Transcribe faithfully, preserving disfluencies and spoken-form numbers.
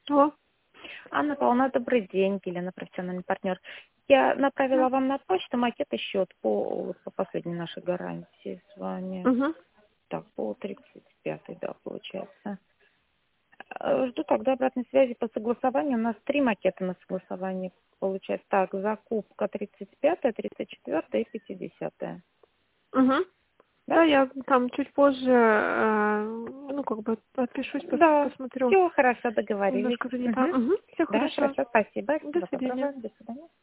Алло. Анна Павловна, добрый день, Елена, профессиональный партнер. Я направила вам на почту макет и счет по, вот по последней нашей гарантии с вами. Угу. Так, по тридцать пятой, да, получается. Э, Жду тогда обратной связи по согласованию. У нас три макета на согласовании получается. Так, закупка тридцать пятая, тридцать четвёртая и пятидесятая. Угу. Да? Да, я там чуть позже, э, ну, как бы отпишусь, пос- Да. посмотрю. Все хорошо, договорились. Немножко занята. Угу. Угу. Все Да, хорошо. хорошо, спасибо. До Всего свидания. доброго. До свидания.